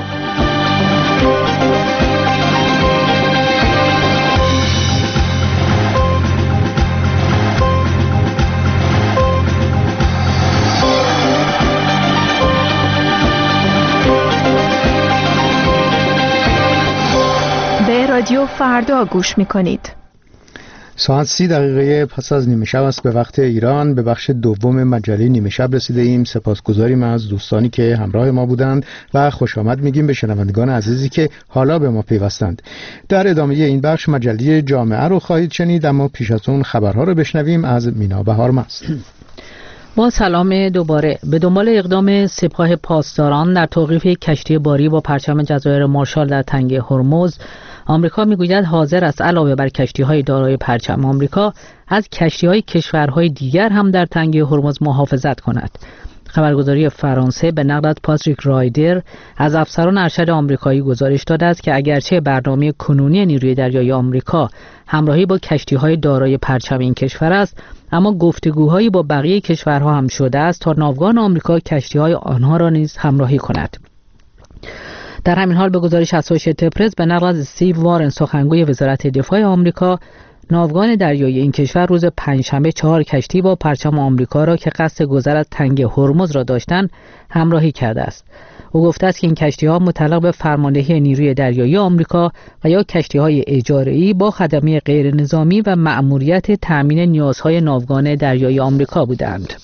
رادیو فردا گوش می‌کنید. ساعت 30 پس از نیمه شب است به وقت ایران. به بخش دوم مجله نیمه شب رسیده ایم. سپاسگزاریم از دوستانی که همراه ما بودند و خوش آمد میگیم به شنوندگان عزیزی که حالا به ما پیوستند. در ادامه این بخش مجله جامعه رو خواهید شنید، اما پیش از اون خبرها رو بشنویم از مینا بهارمست. با سلام دوباره. به دنبال اقدام سپاه پاسداران در توقیف کشتی باری با پرچم جزایر مارشال در تنگه هرمز، آمریکا میگوید حاضر است علاوه بر کشتی‌های دارای پرچم آمریکا از کشتی‌های کشورهای دیگر هم در تنگه هرمز محافظت کند. خبرگزاری فرانسه به نقل از پاتریک رایدر از افسران ارشد آمریکایی گزارش داده است که اگرچه برنامه کنونی نیروی دریایی آمریکا همراهی با کشتی‌های دارای پرچم این کشور است، اما گفتگوهایی با بقیه کشورها هم شده است تا ناوگان آمریکا کشتی‌های آنها را نیز همراهی کند. در همین حال به گزارش اسوشییتد پرس به نقل از استیو وارن سخنگوی وزارت دفاع آمریکا، ناوگان دریایی این کشور روز پنجشنبه 4 کشتی با پرچم آمریکا را که قصد گذر از تنگه هرمز را داشتند همراهی کرده است. او گفته است که این کشتی‌ها متعلق به فرماندهی نیروی دریایی آمریکا و یا کشتی‌های اجاره‌ای با خدمه غیر نظامی و مأموریت تأمین نیازهای ناوگان دریایی آمریکا بودند.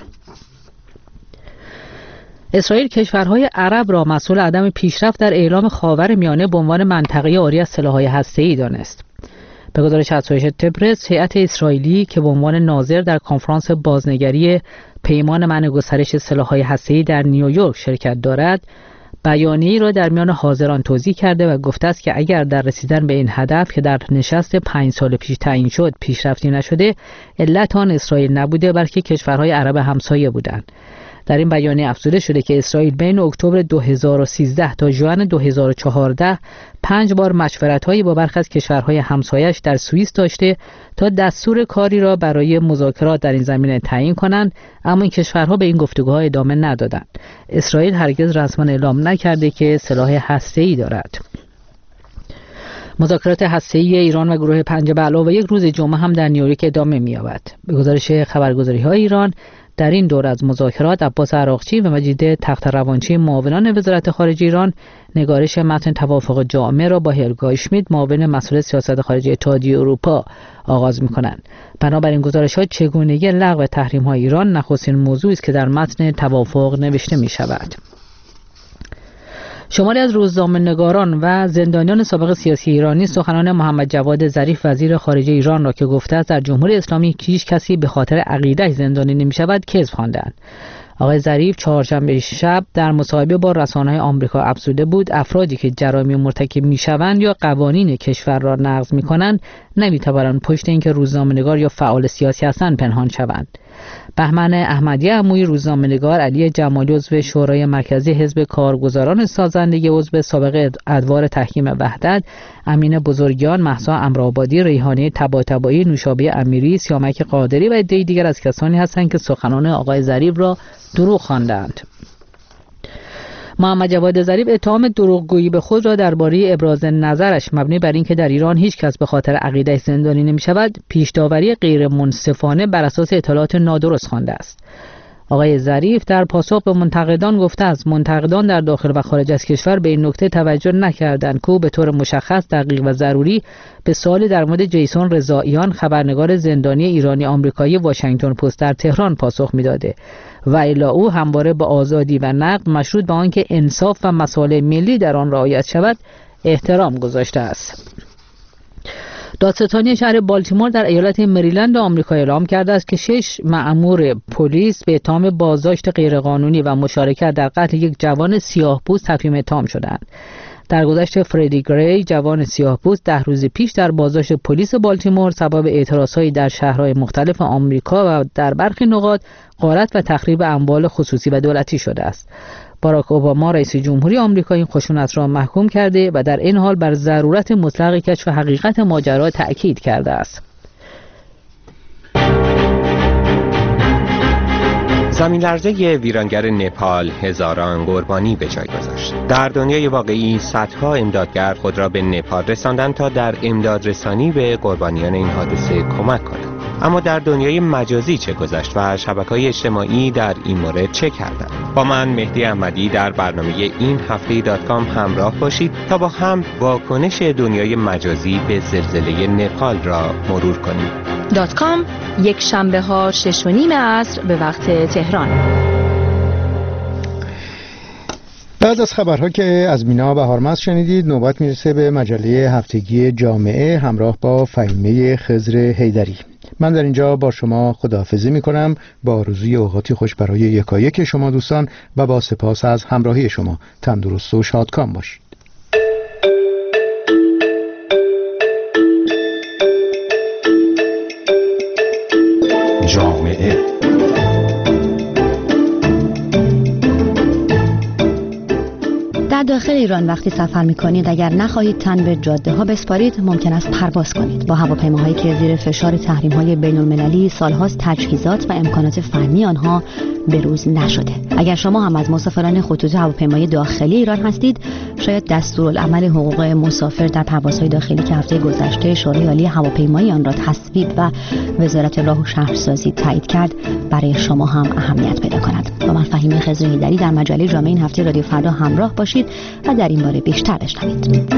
اسرائیل کشورهای عرب را مسئول عدم پیشرفت در اعلام خاورمیانه به عنوان منطقه عاری از سلاح‌های هسته‌ای دانست. به گزارش اسوشییتد پرس، هیئت اسرائیلی که به عنوان ناظر در کنفرانس بازنگری پیمان منع گسترش سلاح‌های هسته‌ای در نیویورک شرکت دارد، بیانیه‌ای را در میان حاضران توضیح کرده و گفته است که اگر در رسیدن به این هدف که در نشست 5 سال پیش تعیین شد پیشرفتی نشده، علت آن اسرائیل نبوده بلکه کشورهای عرب همسایه بودند. در این بیانیه افزوده شده که اسرائیل بین اکتبر 2013 تا ژوئن 2014 5 بار مشورت‌هایی با برخی از کشورهای همسایه‌اش در سوئیس داشته تا دستور کاری را برای مذاکرات در این زمینه تعیین کنند، اما این کشورها به این گفتگوها ادامه ندادند. اسرائیل هرگز رسما اعلام نکرده که سلاح هسته‌ای دارد. مذاکرات هسته‌ای ایران و گروه 5 به علاوه یک روز جمعه هم در نیویورک ادامه می‌یابد. به گزارش خبرگزاری‌های ایران، در این دور از مذاکرات عباس عراقچی و مجید تخت روانچی معاونان وزارت خارجه ایران نگارش متن توافق جامع را با هلگا اشمیت معاون مسئول سیاست خارجی اتحادیه اروپا آغاز می‌کنند. بنابراین گزارش‌ها چگونگی لغو تحریم‌های ایران نخستین موضوعی است که در متن توافق نوشته می‌شود. شماری از روزنامه‌نگاران و زندانیان سابق سیاسی ایرانی سخنان محمد جواد ظریف وزیر خارجه ایران را که گفته است در جمهوری اسلامی هیچ کسی به خاطر عقیده‌اش زندانی نمی‌شود کذب خواندند. آقای ظریف چهارشنبه شب در مصاحبه با رسانه‌های آمریکا افزوده بود افرادی که جرایم مرتکب می‌شوند یا قوانین کشور را نقض می‌کنند نمی‌توانند پشت اینکه روزنامه‌نگار یا فعال سیاسی هستند پنهان شوند. بهمن احمدی عمویی روزنامه‌نگار، علی جمالی عضو شورای مرکزی حزب کارگزاران سازندگی عضو سابق ادوار تحکیم وحدت، امین بزرگیان، مهسا امرآبادی، ریحانه طباطبایی، نوشابه امیری، سیامک قادری و عده‌ای دیگر از کسانی هستند که سخنان آقای ظریف را دروغ خواندند. محمد جواد ظریف اتهام دروغگویی به خود را درباره ابراز نظرش مبنی بر اینکه در ایران هیچ کس به خاطر عقیده‌اش زندانی نمی‌شود پیش داوری غیر منصفانه بر اساس اطلاعات نادرست خوانده است. آقای ظریف در پاسخ به منتقدان گفته است منتقدان در داخل و خارج از کشور به این نکته توجه نکردند که او به طور مشخص، دقیق و ضروری به سوالی در مورد جیسون رضاییان، خبرنگار زندانی ایرانی آمریکایی واشنگتن پست در تهران پاسخ می‌داده و الا او همواره به آزادی و نقد مشروط به آنکه انصاف و مصالح ملی در آن رعایت شود احترام گذاشته است. دادستانی شهر بالتیمور در ایالت مریلند آمریکا اعلام کرده است که 6 مأمور پلیس به اتهام بازداشت غیرقانونی و مشارکت در قتل یک جوان سیاه‌پوست تفهیم اتهام شدند. درگذشت فردی گری جوان سیاه‌پوست 10 روز پیش در بازداشت پلیس بالتیمور سبب اعتراضهایی در شهرهای مختلف آمریکا و در برخی نقاط غارت و تخریب اموال خصوصی و دولتی شده است. باراک اوباما رئیس جمهوری آمریکا این خشونت را محکوم کرده و در این حال بر ضرورت مطلق کشف حقیقت ماجرا تأکید کرده است. زمین لرزه ویرانگر نپال هزاران قربانی به جای گذاشت. در دنیای واقعی صدها امدادگر خود را به نپال رساندند تا در امدادرسانی به قربانیان این حادثه کمک کنند. اما در دنیای مجازی چه گذشت و شبکه‌های اجتماعی در این مورد چه کردند؟ با من مهدی احمدی در برنامه این هفته.com همراه باشید تا با هم واکنش دنیای مجازی به زلزله نپال را مرور کنیم. .com یک شنبه ها 6:30 عصر به وقت تهران. بعد از خبرها که از مینا و هارمز شنیدید، نوبت میرسه به مجله هفتگی جامعه همراه با فهیمه خضر حیدری. من در اینجا با شما خداحافظی میکنم با آرزوی اوقاتی خوش برای یکایک شما دوستان و با سپاس از همراهی شما. تندرست و شادکام باشید. جامعه در داخل ایران وقتی سفر می‌کنید اگر نخواهید تن به جاده ها بسپارید ممکن است پرواز کنید. با هواپیماهایی که زیر فشار تحریم‌های بین‌المللی سال‌هاست تجهیزات و امکانات فنی آنها به روز نشده. اگر شما هم از مسافران خطوط هواپیمای داخلی ایران هستید، شاید دستورالعمل حقوق مسافر در پروازهای داخلی که هفته گذشته شورای عالی هواپیمایی آن را تصویب و وزارت راه و شهرسازی تایید کرد برای شما هم اهمیت پیدا کند. با من فهیمه خضر حیدری در مجله جامعه این هفته رادیو فردا همراه باشید و در این باره بیشتر بشنوید.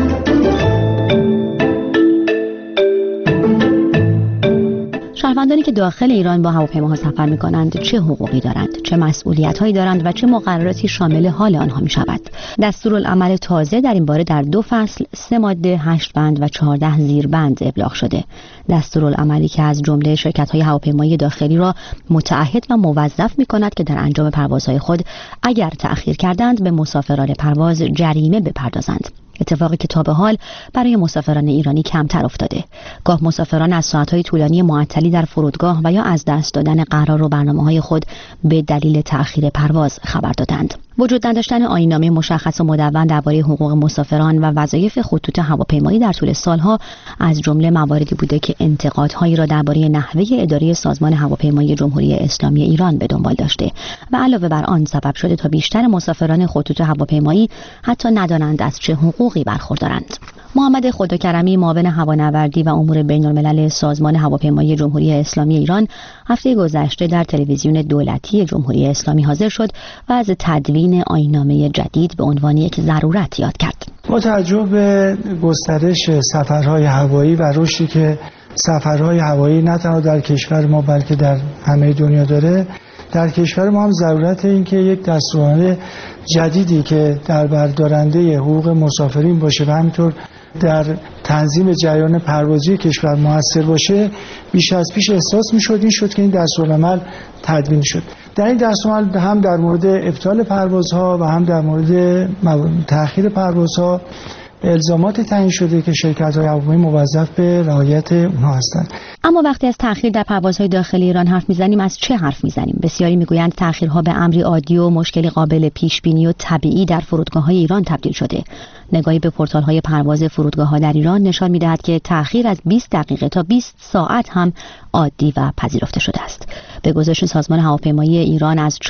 شهروندانی که داخل ایران با هواپیماها سفر می‌کنند چه حقوقی دارند، چه مسئولیت‌هایی دارند و چه مقرراتی شامل حال آنها می‌شود؟ دستورالعمل تازه در این باره در 2 فصل، 3 ماده، 8 بند و 14 زیربند ابلاغ شده. دستورالعملی که از جمله شرکت‌های هواپیمایی داخلی را متعهد و موظف می‌کند که در انجام پروازهای خود اگر تأخیر کردند به مسافران پرواز جریمه بپردازند. اتفاقی که تا به حال برای مسافران ایرانی کمتر افتاده. گاه مسافران از ساعت‌های طولانی معطلی در فرودگاه و یا از دست دادن قرار و برنامه‌های خود به دلیل تأخیر پرواز خبر دادند. وجود نداشتن آیین‌نامه مشخص و مدون درباره حقوق مسافران و وظایف خطوط هواپیمایی در طول سالها از جمله مواردی بوده که انتقادهایی را درباره نحوه اداره سازمان هواپیمایی جمهوری اسلامی ایران به دنبال داشته و علاوه بر آن سبب شده تا بیشتر مسافران خطوط هواپیمایی حتی ندانند از چه حقوقی برخوردارند. محمد خداکرمی معاون هوانوردی و امور بین‌الملل سازمان هواپیمایی جمهوری اسلامی ایران هفته گذشته در تلویزیون دولتی جمهوری اسلامی حاضر شد و از تدوین آیین‌نامه جدید به عنوان یک ضرورت یاد کرد. با توجه به گسترش سفرهای هوایی و رشدی که سفرهای هوایی نه تنها در کشور ما بلکه در همه دنیا داره، در کشور ما هم ضرورت این که یک دستورالعمل جدیدی که در بردارنده حقوق مسافرین باشه و همینطور در تنظیم جریان پروازی کشور موثر باشه بیش از پیش احساس می‌شد. این شد که این دستورالعمل تدوین شد. در این دستورالعمل هم در مورد ابطال پروازها و هم در مورد تأخیر پروازها الزامات تعیین شده که شرکت‌های هواپیمایی موظف به رعایت اونها هستند. اما وقتی از تأخیر در پروازهای داخلی ایران حرف میزنیم از چه حرف میزنیم؟ بسیاری میگویند تأخیرها به امری عادی و مشکلی قابل پیش بینی و طبیعی در فرودگاه‌های ایران تبدیل شده. نگاهی به پورتال‌های پرواز فرودگاه‌ها در ایران نشان می‌دهد که تأخیر از 20 دقیقه تا 20 ساعت هم عادی و پذیرفته شده است. به گزارش سازمان هواپیمایی ایران از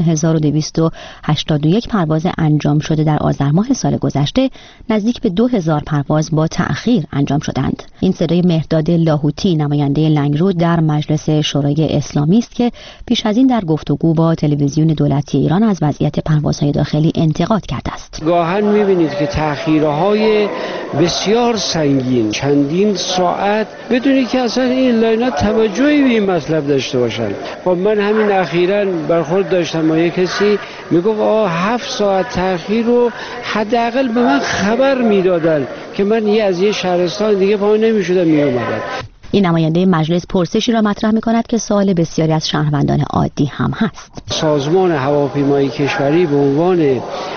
4281 پرواز انجام شده در آذر ماه سال گذشته، نزدیک به 2000 پرواز با تأخیر انجام شدند. این صدای مهرداد لاهوتی نماینده لنگرود در مجلس شورای اسلامی است که پیش از این در گفتگو با تلویزیون دولتی ایران از وضعیت پروازهای داخلی انتقاد کرده است. گاهن می‌بینید که تأخیرهای بسیار سنگین چندین ساعت بدونی که اصلا این لاین‌ها توجهی به این مطلب داشته باشن. خب من همین اخیراً برخورد داشتم با یک کسی میگفت 7 ساعت تأخیر رو حداقل به من خبر میدادن که من از یه شهرستان دیگه پا نمیشدم میومدم. این نماینده مجلس پرسشی را مطرح می‌کند که سوال بسیاری از شهروندان عادی هم هست. سازمان هواپیمایی کشوری به عنوان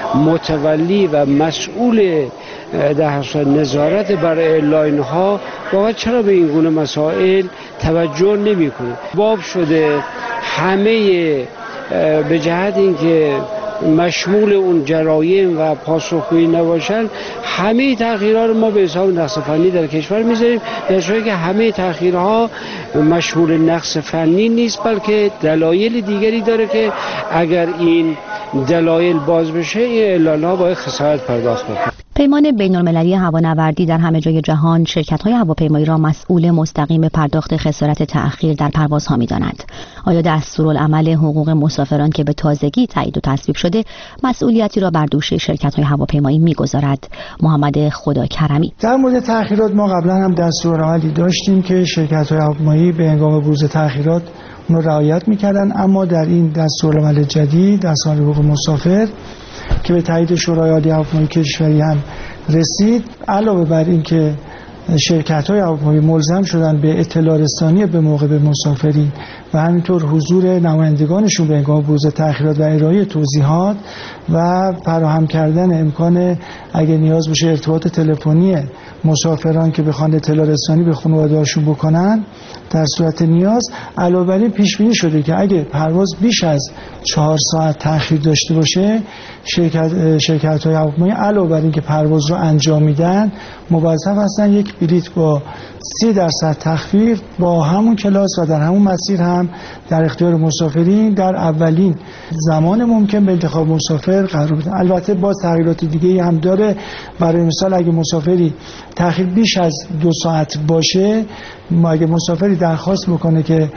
متولی و مسئول در نظارت بر ایرلاین ها واقعا چرا به این گونه مسائل توجه نمی‌کنه؟ باب شده همه به جهت اینکه مشمول اون جرایم و پاسخگویی نباشن، همه تغییرها رو ما به حساب نقص فنی در کشور میذاریم، در صورتی که همه تغییرها مشمول نقص فنی نیست، بلکه دلایل دیگری داره که اگر این دلایل باز بشه این اعلان‌ها باید خسارت پرداخت بکنه. پیمان بین‌المللی هوانوردی در همه جای جهان شرکت‌های هواپیمایی را مسئول مستقیم پرداخت خسارت تأخیر در پروازها می‌داند. آیا دستورالعمل حقوق مسافران که به تازگی تایید و تصویب شده مسئولیتی را بر دوش شرکت‌های هواپیمایی می‌گذارد؟ محمد خداکرمی: در مورد تأخیرات ما قبلا هم دستورالعملی داشتیم که شرکت‌های هواپیمایی به هنگام بروز تأخیرات اون را رعایت می‌کردند، اما در این دستورالعمل جدید دستورالعمل حقوق مسافر که به تایید شورای عالی هواپیمایی کشوری هم رسید، علاوه بر این که شرکت‌های هواپیمایی ملزم شدن به اطلاع رسانی به موقع به مسافرین و همینطور حضور نمایندگانشون به هنگام بروز تأخیرات و ارائه توضیحات و فراهم کردن امکان اگه نیاز بشه ارتباط تلفنی مسافران که بخوان اطلاع رسانی به خانواده‌هاشون بکنن در صورت نیاز، علاوه بر این پیش بینی شده که اگه پرواز بیش از 4 ساعت تأخیر داشته باشه، شرکت‌های هواپیمایی علاوه بر این که پرواز رو انجام میدن موظف هستن یک بلیت با 30% تخفیف با همون کلاس و در همون مسیر هم در اختیار مسافرین در اولین زمان ممکن به انتخاب مسافر قرار بدن. البته باز تغییرات دیگه‌ای هم داره. برای مثال اگه مسافری تأخیر بیش از 2 ساعت باشه، اگه مسافری درخواست بکنه که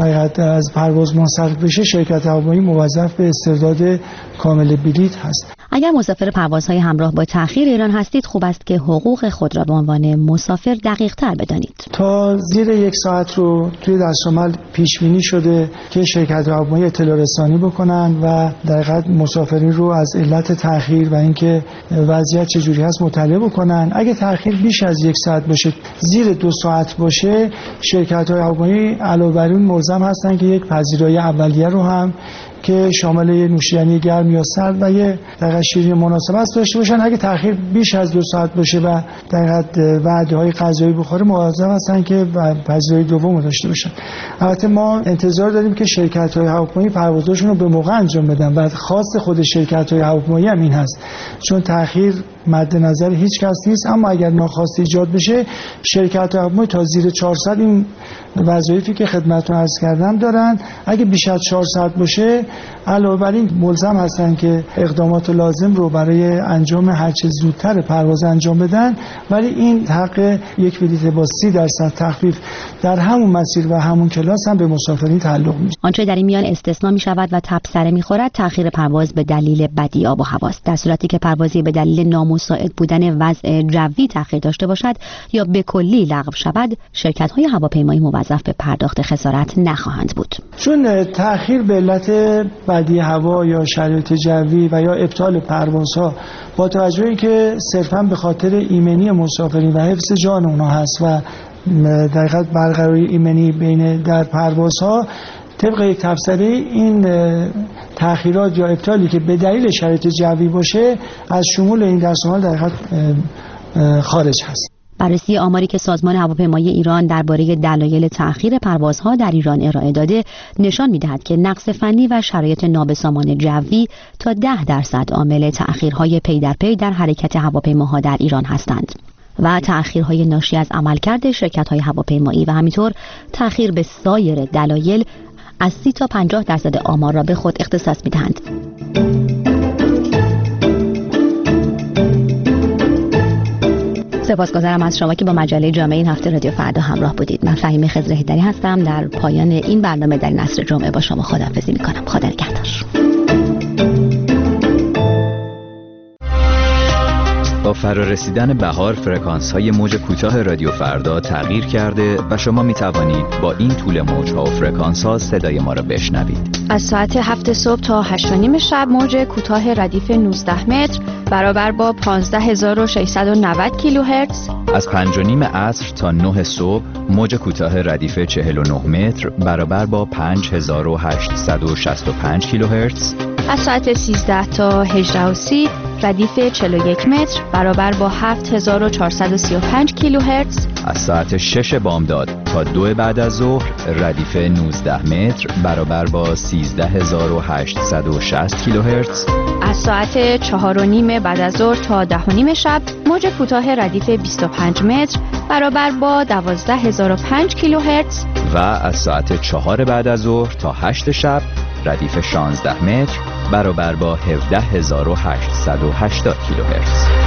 از پرواز منصرف بشه، شرکت هواپیمایی موظف به استرداد کامل بلیط هست. اگر مسافر پروازهای همراه با تأخیر ایران هستید، خوب است که حقوق خود را به عنوان مسافر دقیق‌تر بدانید. تا زیر 1 ساعت رو توی دستورالعمل پیش بینی شده که شرکت هواپیمایی اطلاع رسانی بکنن و در حقیقت مسافرین رو از علت تأخیر و اینکه وضعیت چجوری هست مطلع بکنن. اگه تأخیر بیش از 1 ساعت باشه، زیر 2 ساعت باشه، شرکت‌های هواپیمایی علاوه بر اون ملزم هستن که یک پذیرایی اولیه رو هم که شامل یه نوشیدنی گرم یا سرد و یه دقیقه شیرینی مناسب است داشته باشن. اگه تأخیر بیش از 2 ساعت باشه و دقیقه وعده‌های غذایی بخوره، مواظب هستن که پذیرایی دوم داشته باشن. البته ما انتظار داریم که شرکت‌های هواپیمایی پروازاشون رو به موقع انجام بدن و خاص خود شرکت‌های هواپیمایی هم این هست، چون تأخیر مد نظر هیچ کس نیست. اما اگر ناخواسته ایجاد بشه، شرکت‌های هواپیمایی تا زیر 4 ساعت این وظایفی که خدمتتون عرض کردم دارن. اگه بیش از 4 ساعت باشه، علاوه بر این ملزم هستن که اقدامات لازم رو برای انجام هر چه زودتر پرواز انجام بدن، ولی این حق یک بلیط با 30% تخفیف در همون مسیر و همون کلاس هم به مسافرین تعلق می‌گیرد. آنچه در این میان استثناء می‌شود و تبصره می‌خورد تأخیر پرواز به دلیل بدی آب و هواست. در صورتی که پروازی به دلیل نامساعد بودن وضع جوی تأخیر داشته باشد یا به کلی لغو شود، شرکت‌های هواپیمایی موظف به پرداخت خسارت نخواهند بود. چون تأخیر به علت بدی هوا یا شرایط جوی و یا ابطال پروازها با توجهی که صرفاً به خاطر ایمنی مسافرین و حفظ جان اونها هست و در حقیقت برقراری ایمنی بین در پروازها، طبق یک تبصره این تأخیرات یا ابطالی که به دلیل شرایط جوی باشه از شمول این دستورالعمل در حقیقت خارج هست. بررسی آماری که سازمان هواپیمایی ایران درباره دلایل تأخیر پروازها در ایران ارائه داده نشان می‌دهد که نقص فنی و شرایط نابسامان جوی تا 10% عامل تأخیرهای پی در پی در حرکت هواپیماها در ایران هستند و تأخیرهای ناشی از عملکرد شرکت‌های هواپیمایی و همینطور تأخیر به سایر دلایل از 30 تا 50% آمار را به خود اختصاص می‌دهند. سپاسگزارم از شما که با مجله جامعه این هفته رادیو فردا همراه بودید. من فهیمه خضرهیدری هستم. در پایان این برنامه در عصر جمعه با شما خداحافظی می‌کنم. خدا نگهدار. با فرارسیدن بهار فرکانس‌های موج کوتاه رادیو فردا تغییر کرده و شما می توانید با این طول موج‌ها و فرکانس‌ها صدای ما را بشنوید. از ساعت 7 صبح تا 8:30 شب موج کوتاه ردیف 19 متر برابر با 15690 کیلوهرتز. از 5:30 عصر تا 9 صبح موج کوتاه ردیف 49 متر برابر با 5865 کیلوهرتز. از ساعت 13 تا 18:30 ردیف 41 متر برابر با 7435 کیلوهرتز. از ساعت 6 بامداد تا 2 بعد از ظهر ردیف 19 متر برابر با 13860 کیلوهرتز. از ساعت 4:30 بعد از ظهر تا 10:30 شب موج کوتاه ردیف 25 متر برابر با 12005 کیلوهرتز. و از ساعت 4 بعد از ظهر تا 8 شب ردیف 16 متر برابر با 17880 کیلوهرتز.